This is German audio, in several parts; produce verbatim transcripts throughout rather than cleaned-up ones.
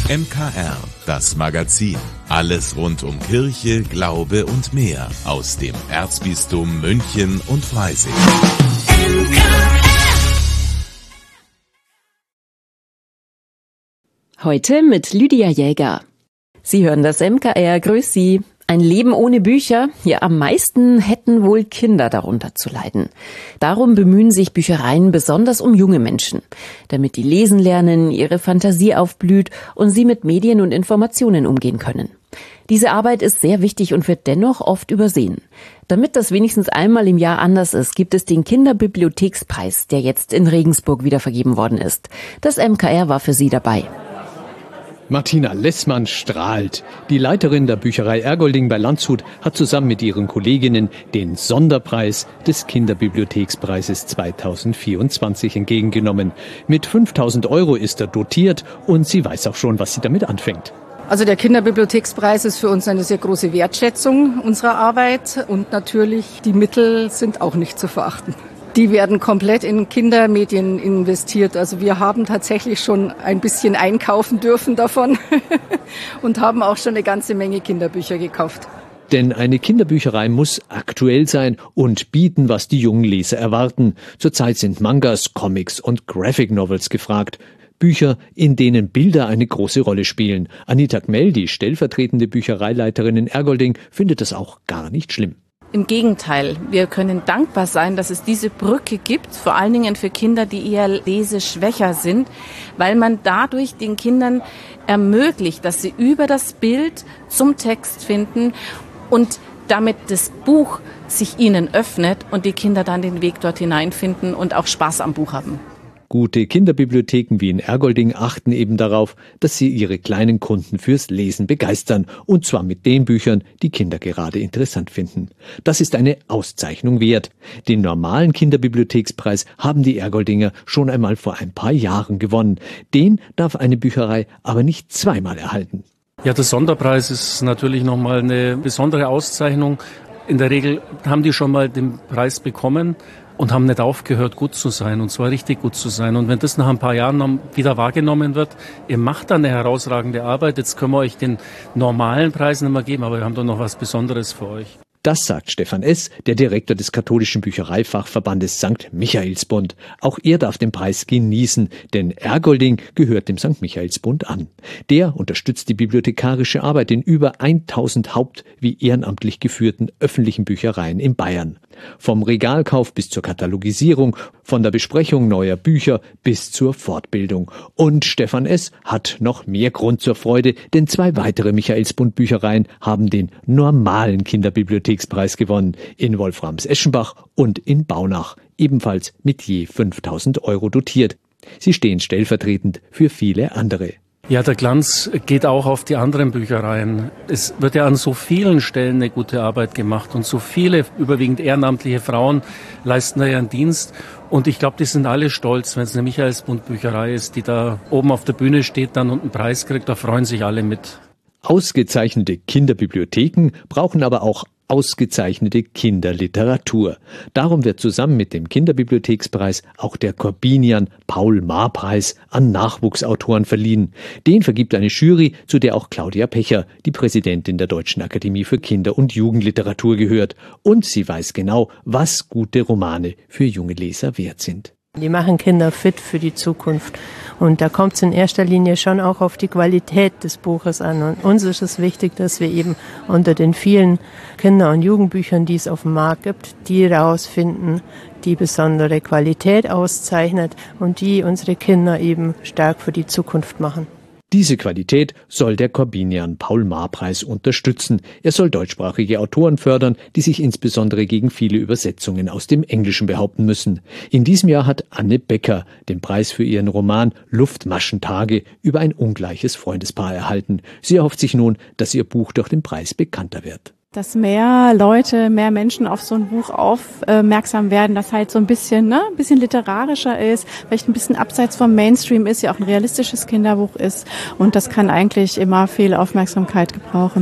M K R, das Magazin. Alles rund um Kirche, Glaube und mehr aus dem Erzbistum München und Freising. Heute mit Lydia Jäger. Sie hören das M K R, grüß Sie. Ein Leben ohne Bücher? Ja, am meisten hätten wohl Kinder darunter zu leiden. Darum bemühen sich Büchereien besonders um junge Menschen, damit die lesen lernen, ihre Fantasie aufblüht und sie mit Medien und Informationen umgehen können. Diese Arbeit ist sehr wichtig und wird dennoch oft übersehen. Damit das wenigstens einmal im Jahr anders ist, gibt es den Kinderbibliothekspreis, der jetzt in Regensburg wieder vergeben worden ist. Das M K R war für Sie dabei. Martina Lessmann strahlt. Die Leiterin der Bücherei Ergolding bei Landshut hat zusammen mit ihren Kolleginnen den Sonderpreis des Kinderbibliothekspreises zweitausendvierundzwanzig entgegengenommen. Mit fünftausend Euro ist er dotiert und sie weiß auch schon, was sie damit anfängt. Also der Kinderbibliothekspreis ist für uns eine sehr große Wertschätzung unserer Arbeit und natürlich die Mittel sind auch nicht zu verachten. Die werden komplett in Kindermedien investiert. Also wir haben tatsächlich schon ein bisschen einkaufen dürfen davon und haben auch schon eine ganze Menge Kinderbücher gekauft. Denn eine Kinderbücherei muss aktuell sein und bieten, was die jungen Leser erwarten. Zurzeit sind Mangas, Comics und Graphic Novels gefragt. Bücher, in denen Bilder eine große Rolle spielen. Anita Gmell, die stellvertretende Büchereileiterin in Ergolding, findet das auch gar nicht schlimm. Im Gegenteil, wir können dankbar sein, dass es diese Brücke gibt, vor allen Dingen für Kinder, die eher leseschwächer sind, weil man dadurch den Kindern ermöglicht, dass sie über das Bild zum Text finden und damit das Buch sich ihnen öffnet und die Kinder dann den Weg dort hineinfinden und auch Spaß am Buch haben. Gute Kinderbibliotheken wie in Ergolding achten eben darauf, dass sie ihre kleinen Kunden fürs Lesen begeistern. Und zwar mit den Büchern, die Kinder gerade interessant finden. Das ist eine Auszeichnung wert. Den normalen Kinderbibliothekspreis haben die Ergoldinger schon einmal vor ein paar Jahren gewonnen. Den darf eine Bücherei aber nicht zweimal erhalten. Ja, der Sonderpreis ist natürlich nochmal eine besondere Auszeichnung. In der Regel haben die schon mal den Preis bekommen und haben nicht aufgehört, gut zu sein, und zwar richtig gut zu sein. Und wenn das nach ein paar Jahren wieder wahrgenommen wird, ihr macht da eine herausragende Arbeit, jetzt können wir euch den normalen Preis nicht mehr geben, aber wir haben doch noch was Besonderes für euch. Das sagt Stefan S., der Direktor des katholischen Büchereifachverbandes Sankt Michaelsbund. Auch er darf den Preis genießen, denn Ergolding gehört dem Sankt Michaelsbund an. Der unterstützt die bibliothekarische Arbeit in über tausend haupt- wie ehrenamtlich geführten öffentlichen Büchereien in Bayern. Vom Regalkauf bis zur Katalogisierung, von der Besprechung neuer Bücher bis zur Fortbildung. Und Stefan S. hat noch mehr Grund zur Freude, denn zwei weitere Michaelsbund-Büchereien haben den normalen Kinderbibliothekspreis gewonnen, in Wolframs-Eschenbach und in Baunach, ebenfalls mit je fünftausend Euro dotiert. Sie stehen stellvertretend für viele andere. Ja, der Glanz geht auch auf die anderen Büchereien. Es wird ja an so vielen Stellen eine gute Arbeit gemacht und so viele, überwiegend ehrenamtliche Frauen, leisten da ihren Dienst. Und ich glaube, die sind alle stolz, wenn es eine Michaelsbund-Bücherei ist, die da oben auf der Bühne steht dann und einen Preis kriegt, da freuen sich alle mit. Ausgezeichnete Kinderbibliotheken brauchen aber auch ausgezeichnete Kinderliteratur. Darum wird zusammen mit dem Kinderbibliothekspreis auch der Corbinian-Paul-Maar-Preis an Nachwuchsautoren verliehen. Den vergibt eine Jury, zu der auch Claudia Pecher, die Präsidentin der Deutschen Akademie für Kinder- und Jugendliteratur, gehört. Und sie weiß genau, was gute Romane für junge Leser wert sind. Die machen Kinder fit für die Zukunft. Und da kommt es in erster Linie schon auch auf die Qualität des Buches an. Und uns ist es wichtig, dass wir eben unter den vielen Kinder- und Jugendbüchern, die es auf dem Markt gibt, die rausfinden, die besondere Qualität auszeichnet und die unsere Kinder eben stark für die Zukunft machen. Diese Qualität soll der Corbinian-Paul-Maar-Preis unterstützen. Er soll deutschsprachige Autoren fördern, die sich insbesondere gegen viele Übersetzungen aus dem Englischen behaupten müssen. In diesem Jahr hat Anne Becker den Preis für ihren Roman Luftmaschentage über ein ungleiches Freundespaar erhalten. Sie erhofft sich nun, dass ihr Buch durch den Preis bekannter wird. Dass mehr Leute, mehr Menschen auf so ein Buch aufmerksam werden, das halt so ein bisschen, ne, ein bisschen literarischer ist, vielleicht ein bisschen abseits vom Mainstream ist, ja auch ein realistisches Kinderbuch ist. Und das kann eigentlich immer viel Aufmerksamkeit gebrauchen.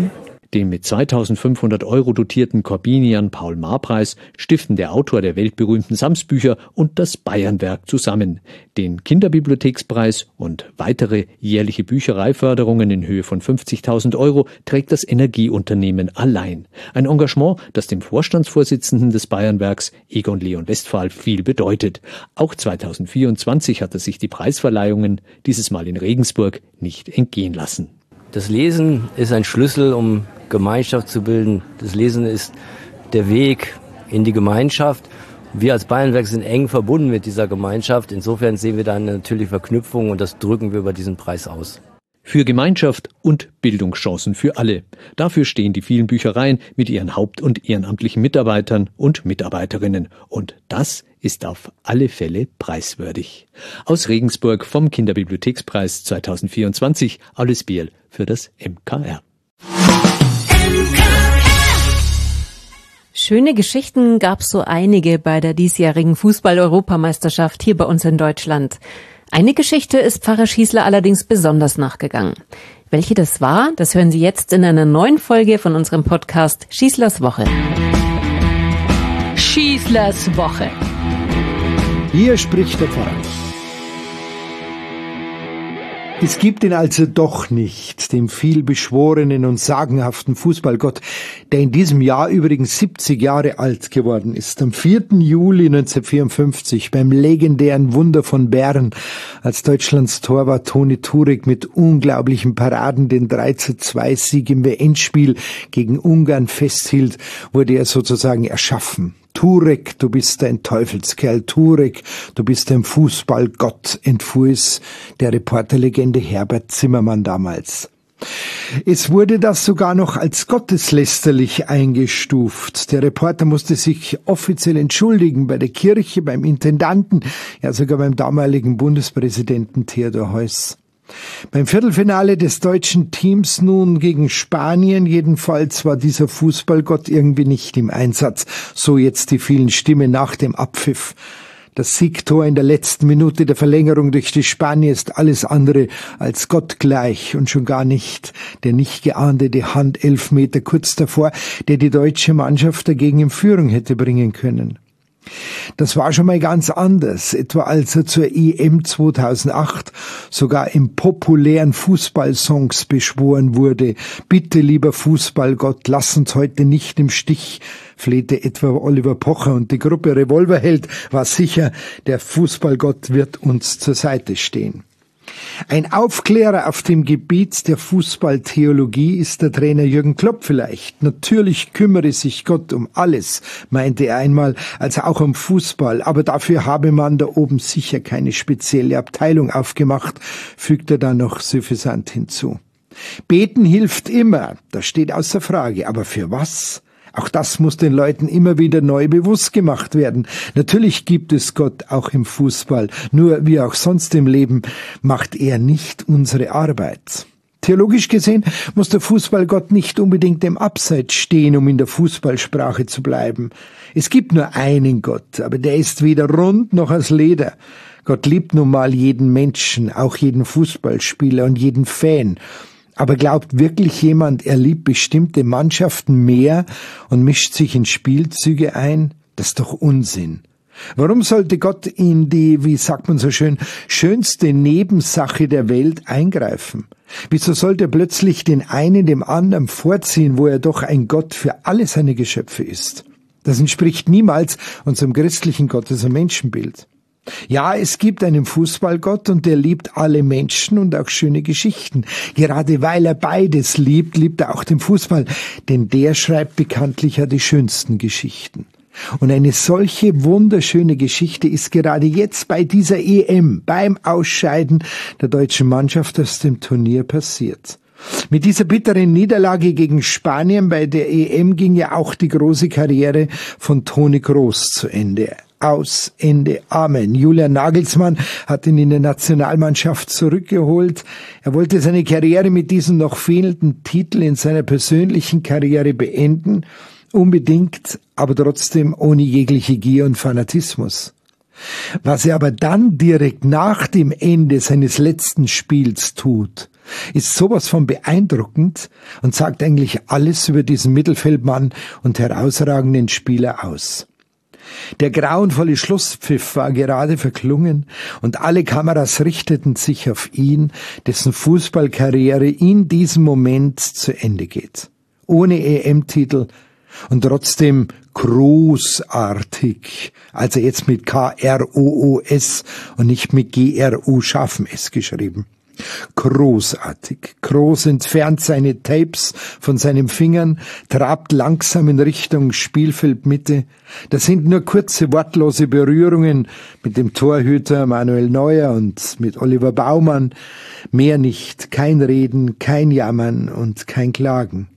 Den mit zweitausendfünfhundert Euro dotierten Corbinian-Paul-Mahr-Preis stiften der Autor der weltberühmten Sams-Bücher und das Bayernwerk zusammen. Den Kinderbibliothekspreis und weitere jährliche Büchereiförderungen in Höhe von fünfzigtausend Euro trägt das Energieunternehmen allein. Ein Engagement, das dem Vorstandsvorsitzenden des Bayernwerks, Egon Leon Westphal, viel bedeutet. Auch zweitausendvierundzwanzig hat er sich die Preisverleihungen, dieses Mal in Regensburg, nicht entgehen lassen. Das Lesen ist ein Schlüssel, um Gemeinschaft zu bilden. Das Lesen ist der Weg in die Gemeinschaft. Wir als Bayernwerk sind eng verbunden mit dieser Gemeinschaft. Insofern sehen wir da eine natürliche Verknüpfung und das drücken wir über diesen Preis aus. Für Gemeinschaft und Bildungschancen für alle. Dafür stehen die vielen Büchereien mit ihren haupt- und ehrenamtlichen Mitarbeitern und Mitarbeiterinnen. Und das ist auf alle Fälle preiswürdig. Aus Regensburg vom Kinderbibliothekspreis zweitausendvierundzwanzig, Alice Bierl für das M K R. Schöne Geschichten gab's so einige bei der diesjährigen Fußball-Europameisterschaft hier bei uns in Deutschland. Eine Geschichte ist Pfarrer Schießler allerdings besonders nachgegangen. Welche das war, das hören Sie jetzt in einer neuen Folge von unserem Podcast Schießlers Woche. Schießlers Woche. Hier spricht der Pfarrer. Es gibt ihn also doch nicht, den vielbeschworenen und sagenhaften Fußballgott, der in diesem Jahr übrigens siebzig Jahre alt geworden ist. Am vierten Juli neunzehnhundertvierundfünfzig beim legendären Wunder von Bern, als Deutschlands Torwart Toni Turek mit unglaublichen Paraden den drei zu zwei Sieg im W M-Spiel gegen Ungarn festhielt, wurde er sozusagen erschaffen. Turek, du bist ein Teufelskerl, Turek, du bist ein Fußballgott, entfuhr es der Reporterlegende Herbert Zimmermann damals. Es wurde das sogar noch als gotteslästerlich eingestuft. Der Reporter musste sich offiziell entschuldigen bei der Kirche, beim Intendanten, ja sogar beim damaligen Bundespräsidenten Theodor Heuss. Beim Viertelfinale des deutschen Teams nun gegen Spanien jedenfalls war dieser Fußballgott irgendwie nicht im Einsatz. So jetzt die vielen Stimmen nach dem Abpfiff. Das Siegtor in der letzten Minute der Verlängerung durch die Spanier ist alles andere als gottgleich und schon gar nicht der nicht geahndete Handelfmeter kurz davor, der die deutsche Mannschaft dagegen in Führung hätte bringen können. Das war schon mal ganz anders, etwa als er zur E M zweitausendacht sogar in populären Fußballsongs beschworen wurde. Bitte, lieber Fußballgott, lass uns heute nicht im Stich, flehte etwa Oliver Pocher, und die Gruppe Revolverheld war sicher, der Fußballgott wird uns zur Seite stehen. Ein Aufklärer auf dem Gebiet der Fußballtheologie ist der Trainer Jürgen Klopp vielleicht. Natürlich kümmere sich Gott um alles, meinte er einmal, also auch um Fußball, aber dafür habe man da oben sicher keine spezielle Abteilung aufgemacht, fügt er dann noch suffisant hinzu. Beten hilft immer, das steht außer Frage, aber für was? Auch das muss den Leuten immer wieder neu bewusst gemacht werden. Natürlich gibt es Gott auch im Fußball, nur wie auch sonst im Leben macht er nicht unsere Arbeit. Theologisch gesehen muss der Fußballgott nicht unbedingt im Abseits stehen, um in der Fußballsprache zu bleiben. Es gibt nur einen Gott, aber der ist weder rund noch aus Leder. Gott liebt nun mal jeden Menschen, auch jeden Fußballspieler und jeden Fan. Aber glaubt wirklich jemand, er liebt bestimmte Mannschaften mehr und mischt sich in Spielzüge ein? Das ist doch Unsinn. Warum sollte Gott in die, wie sagt man so schön, schönste Nebensache der Welt eingreifen? Wieso sollte er plötzlich den einen dem anderen vorziehen, wo er doch ein Gott für alle seine Geschöpfe ist? Das entspricht niemals unserem christlichen Gottes- und Menschenbild. Ja, es gibt einen Fußballgott und der liebt alle Menschen und auch schöne Geschichten. Gerade weil er beides liebt, liebt er auch den Fußball, denn der schreibt bekanntlich ja die schönsten Geschichten. Und eine solche wunderschöne Geschichte ist gerade jetzt bei dieser E M, beim Ausscheiden der deutschen Mannschaft aus dem Turnier passiert. Mit dieser bitteren Niederlage gegen Spanien bei der E M ging ja auch die große Karriere von Toni Kroos zu Ende. Aus, Ende, Amen. Julian Nagelsmann hat ihn in der Nationalmannschaft zurückgeholt. Er wollte seine Karriere mit diesem noch fehlenden Titel in seiner persönlichen Karriere beenden. Unbedingt, aber trotzdem ohne jegliche Gier und Fanatismus. Was er aber dann direkt nach dem Ende seines letzten Spiels tut, ist sowas von beeindruckend und sagt eigentlich alles über diesen Mittelfeldmann und herausragenden Spieler aus. Der grauenvolle Schlusspfiff war gerade verklungen und alle Kameras richteten sich auf ihn, dessen Fußballkarriere in diesem Moment zu Ende geht. Ohne E M-Titel und trotzdem großartig, also jetzt mit K R O O S und nicht mit G R U scharfem S geschrieben. Großartig. Groß entfernt seine Tapes von seinen Fingern, trabt langsam in Richtung Spielfeldmitte. Das sind nur kurze, wortlose Berührungen mit dem Torhüter Manuel Neuer und mit Oliver Baumann. Mehr nicht. Kein Reden, kein Jammern und kein Klagen.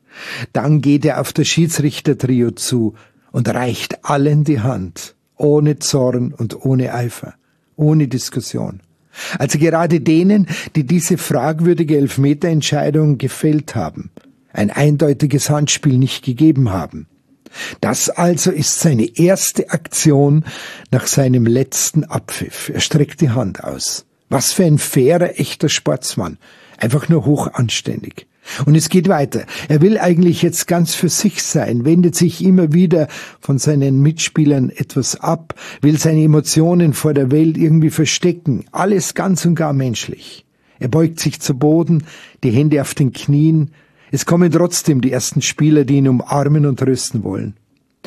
Dann geht er auf das Schiedsrichtertrio zu und reicht allen die Hand. Ohne Zorn und ohne Eifer. Ohne Diskussion. Also gerade denen, die diese fragwürdige Elfmeterentscheidung gefällt haben, ein eindeutiges Handspiel nicht gegeben haben. Das also ist seine erste Aktion nach seinem letzten Abpfiff. Er streckt die Hand aus. Was für ein fairer, echter Sportsmann. Einfach nur hochanständig. Und es geht weiter. Er will eigentlich jetzt ganz für sich sein, wendet sich immer wieder von seinen Mitspielern etwas ab, will seine Emotionen vor der Welt irgendwie verstecken. Alles ganz und gar menschlich. Er beugt sich zu Boden, die Hände auf den Knien. Es kommen trotzdem die ersten Spieler, die ihn umarmen und trösten wollen.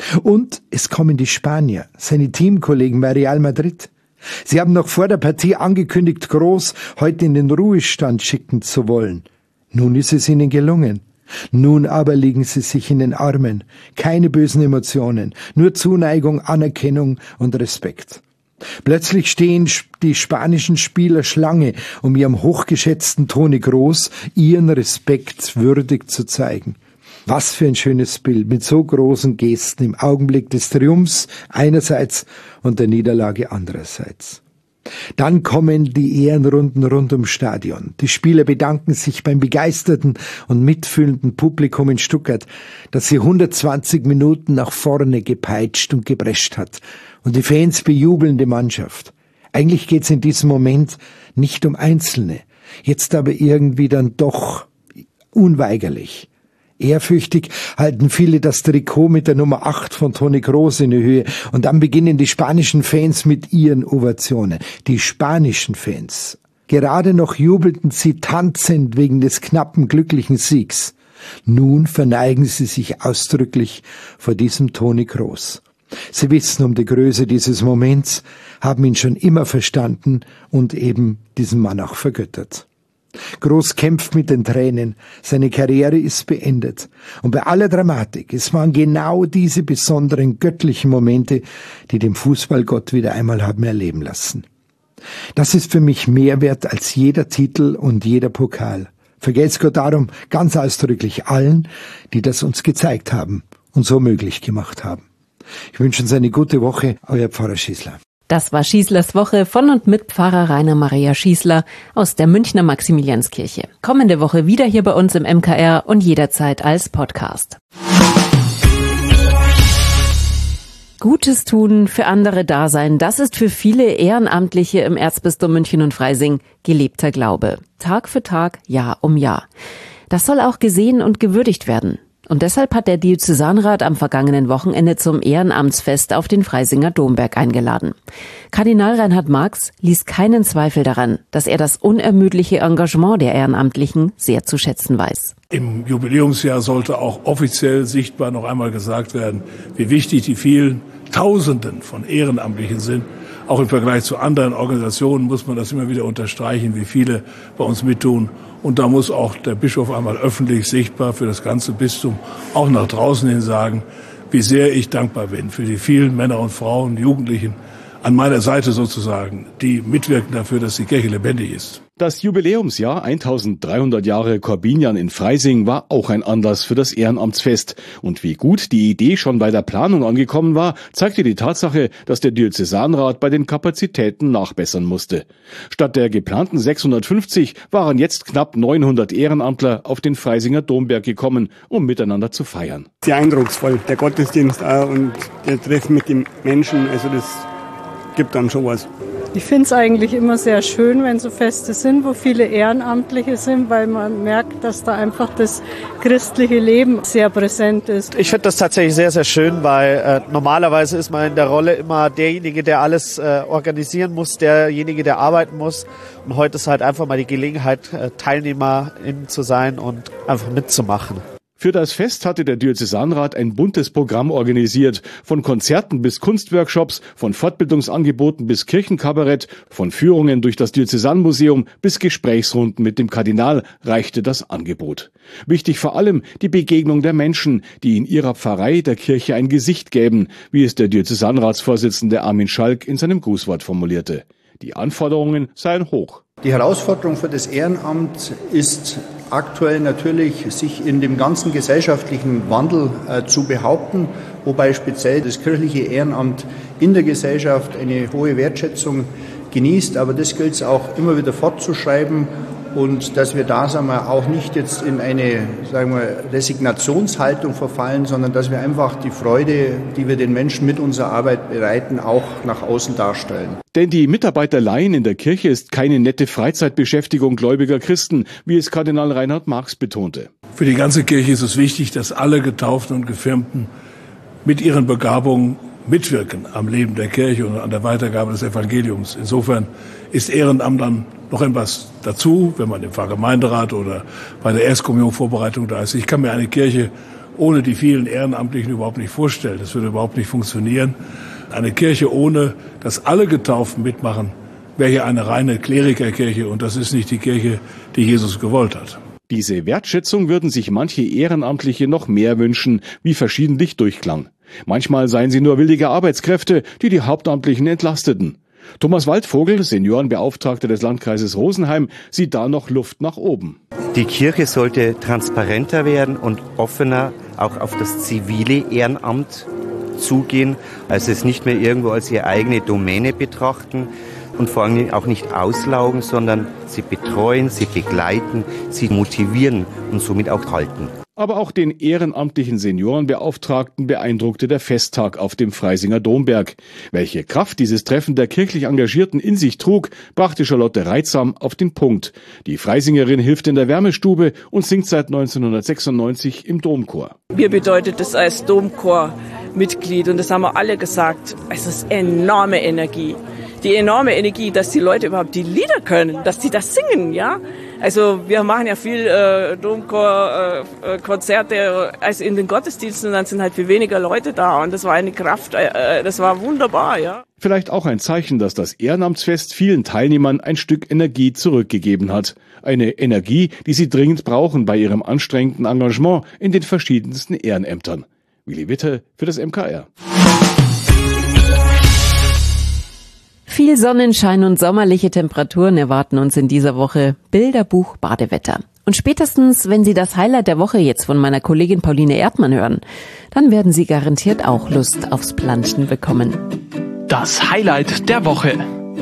Und es kommen die Spanier, seine Teamkollegen bei Real Madrid. Sie haben noch vor der Partie angekündigt, Groß heute in den Ruhestand schicken zu wollen. Nun ist es ihnen gelungen. Nun aber liegen sie sich in den Armen. Keine bösen Emotionen, nur Zuneigung, Anerkennung und Respekt. Plötzlich stehen die spanischen Spieler Schlange, um ihrem hochgeschätzten Toni Kroos ihren Respekt würdig zu zeigen. Was für ein schönes Bild mit so großen Gesten im Augenblick des Triumphs einerseits und der Niederlage andererseits. Dann kommen die Ehrenrunden rund ums Stadion. Die Spieler bedanken sich beim begeisterten und mitfühlenden Publikum in Stuttgart, das sie hundertzwanzig Minuten nach vorne gepeitscht und geprescht hat. Und die Fans bejubeln die Mannschaft. Eigentlich geht's in diesem Moment nicht um Einzelne. Jetzt aber irgendwie dann doch unweigerlich. Ehrfürchtig halten viele das Trikot mit der Nummer acht von Toni Kroos in die Höhe und dann beginnen die spanischen Fans mit ihren Ovationen. Die spanischen Fans. Gerade noch jubelten sie tanzend wegen des knappen, glücklichen Siegs. Nun verneigen sie sich ausdrücklich vor diesem Toni Kroos. Sie wissen um die Größe dieses Moments, haben ihn schon immer verstanden und eben diesen Mann auch vergöttert. Kroos kämpft mit den Tränen, seine Karriere ist beendet. Und bei aller Dramatik, es waren genau diese besonderen göttlichen Momente, die den Fußballgott wieder einmal haben erleben lassen. Das ist für mich mehr wert als jeder Titel und jeder Pokal. Vergelt's Gott darum ganz ausdrücklich allen, die das uns gezeigt haben und so möglich gemacht haben. Ich wünsche uns eine gute Woche, euer Pfarrer Schießler. Das war Schießlers Woche von und mit Pfarrer Rainer Maria Schießler aus der Münchner Maximilianskirche. Kommende Woche wieder hier bei uns im M K R und jederzeit als Podcast. Gutes tun, für andere da sein, das ist für viele Ehrenamtliche im Erzbistum München und Freising gelebter Glaube. Tag für Tag, Jahr um Jahr. Das soll auch gesehen und gewürdigt werden. Und deshalb hat der Diözesanrat am vergangenen Wochenende zum Ehrenamtsfest auf den Freisinger Domberg eingeladen. Kardinal Reinhard Marx ließ keinen Zweifel daran, dass er das unermüdliche Engagement der Ehrenamtlichen sehr zu schätzen weiß. Im Jubiläumsjahr sollte auch offiziell sichtbar noch einmal gesagt werden, wie wichtig die vielen Tausenden von Ehrenamtlichen sind. Auch im Vergleich zu anderen Organisationen muss man das immer wieder unterstreichen, wie viele bei uns mittun. Und da muss auch der Bischof einmal öffentlich sichtbar für das ganze Bistum auch nach draußen hin sagen, wie sehr ich dankbar bin für die vielen Männer und Frauen, Jugendlichen an meiner Seite sozusagen, die mitwirken dafür, dass die Kirche lebendig ist. Das Jubiläumsjahr eintausenddreihundert Jahre Korbinian in Freising war auch ein Anlass für das Ehrenamtsfest. Und wie gut die Idee schon bei der Planung angekommen war, zeigte die Tatsache, dass der Diözesanrat bei den Kapazitäten nachbessern musste. Statt der geplanten sechshundertfünfzig waren jetzt knapp neunhundert Ehrenamtler auf den Freisinger Domberg gekommen, um miteinander zu feiern. Sehr eindrucksvoll, der Gottesdienst auch und der Treff mit den Menschen, also das gibt dann schon was. Ich finde es eigentlich immer sehr schön, wenn so Feste sind, wo viele Ehrenamtliche sind, weil man merkt, dass da einfach das christliche Leben sehr präsent ist. Ich finde das tatsächlich sehr, sehr schön, weil äh, normalerweise ist man in der Rolle immer derjenige, der alles äh, organisieren muss, derjenige, der arbeiten muss. Und heute ist halt einfach mal die Gelegenheit, äh, Teilnehmerin zu sein und einfach mitzumachen. Für das Fest hatte der Diözesanrat ein buntes Programm organisiert. Von Konzerten bis Kunstworkshops, von Fortbildungsangeboten bis Kirchenkabarett, von Führungen durch das Diözesanmuseum bis Gesprächsrunden mit dem Kardinal reichte das Angebot. Wichtig vor allem die Begegnung der Menschen, die in ihrer Pfarrei der Kirche ein Gesicht gäben, wie es der Diözesanratsvorsitzende Armin Schalk in seinem Grußwort formulierte. Die Anforderungen seien hoch. Die Herausforderung für das Ehrenamt ist aktuell natürlich, sich in dem ganzen gesellschaftlichen Wandel äh, zu behaupten, wobei speziell das kirchliche Ehrenamt in der Gesellschaft eine hohe Wertschätzung genießt. Aber das gilt es auch immer wieder fortzuschreiben und dass wir da, sagen wir, auch nicht jetzt in eine, sagen wir, Resignationshaltung verfallen, sondern dass wir einfach die Freude, die wir den Menschen mit unserer Arbeit bereiten, auch nach außen darstellen. Denn die Mitarbeiterleihen in der Kirche ist keine nette Freizeitbeschäftigung gläubiger Christen, wie es Kardinal Reinhard Marx betonte. Für die ganze Kirche ist es wichtig, dass alle Getauften und Gefirmten mit ihren Begabungen mitwirken am Leben der Kirche und an der Weitergabe des Evangeliums. Insofern ist Ehrenamt dann noch etwas dazu, wenn man im Pfarrgemeinderat oder bei der Erstkommunionvorbereitung da ist. Ich kann mir eine Kirche ohne die vielen Ehrenamtlichen überhaupt nicht vorstellen. Das würde überhaupt nicht funktionieren. Eine Kirche ohne, dass alle Getauften mitmachen, wäre hier eine reine Klerikerkirche und das ist nicht die Kirche, die Jesus gewollt hat. Diese Wertschätzung würden sich manche Ehrenamtliche noch mehr wünschen, wie verschiedentlich durchklang. Manchmal seien sie nur willige Arbeitskräfte, die die Hauptamtlichen entlasteten. Thomas Waldvogel, Seniorenbeauftragter des Landkreises Rosenheim, sieht da noch Luft nach oben. Die Kirche sollte transparenter werden und offener auch auf das zivile Ehrenamt zugehen, also es nicht mehr irgendwo als ihre eigene Domäne betrachten und vor allem auch nicht auslaugen, sondern sie betreuen, sie begleiten, sie motivieren und somit auch halten. Aber auch den ehrenamtlichen Seniorenbeauftragten beeindruckte der Festtag auf dem Freisinger Domberg. Welche Kraft dieses Treffen der kirchlich Engagierten in sich trug, brachte Charlotte Reitsam auf den Punkt. Die Freisingerin hilft in der Wärmestube und singt seit neunzehnhundertsechsundneunzig im Domchor. Mir bedeutet es als Domchor-Mitglied, und das haben wir alle gesagt, es ist enorme Energie. Die enorme Energie, dass die Leute überhaupt die Lieder können, dass die das singen, ja. Also wir machen ja viel äh, Domchor-Konzerte äh, als in den Gottesdiensten, und dann sind halt viel weniger Leute da und das war eine Kraft, äh, das war wunderbar, ja. Vielleicht auch ein Zeichen, dass das Ehrenamtsfest vielen Teilnehmern ein Stück Energie zurückgegeben hat. Eine Energie, die sie dringend brauchen bei ihrem anstrengenden Engagement in den verschiedensten Ehrenämtern. Willi Witte für das M K R. Viel Sonnenschein und sommerliche Temperaturen erwarten uns in dieser Woche. Bilderbuch Badewetter. Und spätestens, wenn Sie das Highlight der Woche jetzt von meiner Kollegin Pauline Erdmann hören, dann werden Sie garantiert auch Lust aufs Planschen bekommen. Das Highlight der Woche.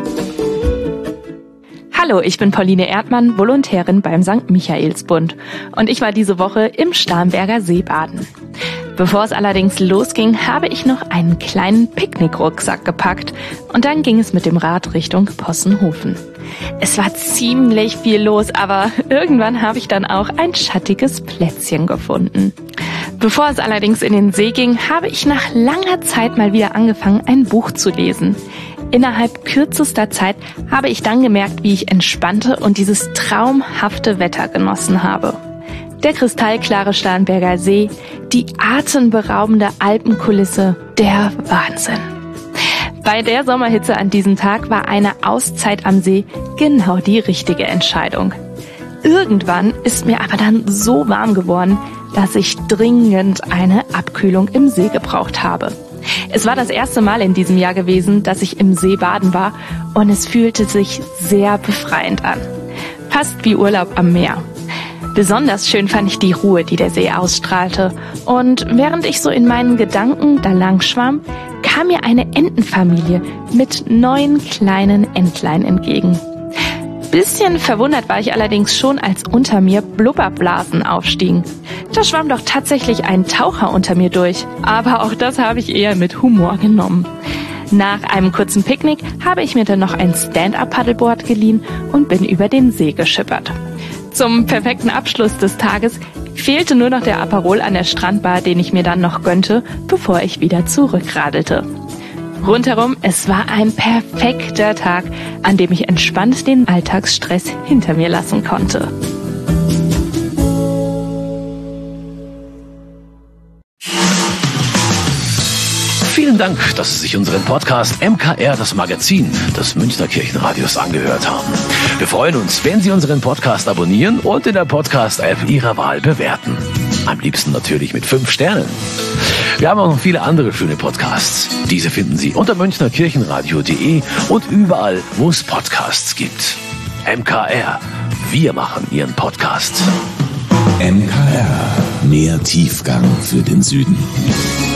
Hallo, ich bin Pauline Erdmann, Volontärin beim Sankt Michaelsbund. Und ich war diese Woche im Starnberger See baden. Bevor es allerdings losging, habe ich noch einen kleinen Picknickrucksack gepackt und dann ging es mit dem Rad Richtung Possenhofen. Es war ziemlich viel los, aber irgendwann habe ich dann auch ein schattiges Plätzchen gefunden. Bevor es allerdings in den See ging, habe ich nach langer Zeit mal wieder angefangen, ein Buch zu lesen. Innerhalb kürzester Zeit habe ich dann gemerkt, wie ich entspannte und dieses traumhafte Wetter genossen habe. Der kristallklare Starnberger See, die atemberaubende Alpenkulisse, der Wahnsinn. Bei der Sommerhitze an diesem Tag war eine Auszeit am See genau die richtige Entscheidung. Irgendwann ist mir aber dann so warm geworden, dass ich dringend eine Abkühlung im See gebraucht habe. Es war das erste Mal in diesem Jahr gewesen, dass ich im See baden war und es fühlte sich sehr befreiend an. Fast wie Urlaub am Meer. Besonders schön fand ich die Ruhe, die der See ausstrahlte. Und während ich so in meinen Gedanken da lang schwamm, kam mir eine Entenfamilie mit neun kleinen Entlein entgegen. Bisschen verwundert war ich allerdings schon, als unter mir Blubberblasen aufstiegen. Da schwamm doch tatsächlich ein Taucher unter mir durch. Aber auch das habe ich eher mit Humor genommen. Nach einem kurzen Picknick habe ich mir dann noch ein Stand-Up-Paddleboard geliehen und bin über den See geschippert. Zum perfekten Abschluss des Tages fehlte nur noch der Aperol an der Strandbar, den ich mir dann noch gönnte, bevor ich wieder zurückradelte. Rundherum, es war ein perfekter Tag, an dem ich entspannt den Alltagsstress hinter mir lassen konnte. Vielen Dank, dass Sie sich unseren Podcast M K R, das Magazin des Münchner Kirchenradios, angehört haben. Wir freuen uns, wenn Sie unseren Podcast abonnieren und in der Podcast-App Ihrer Wahl bewerten. Am liebsten natürlich mit fünf Sternen. Wir haben auch noch viele andere schöne Podcasts. Diese finden Sie unter münchner kirchenradio punkt de und überall, wo es Podcasts gibt. M K R, wir machen Ihren Podcast. M K R, mehr Tiefgang für den Süden.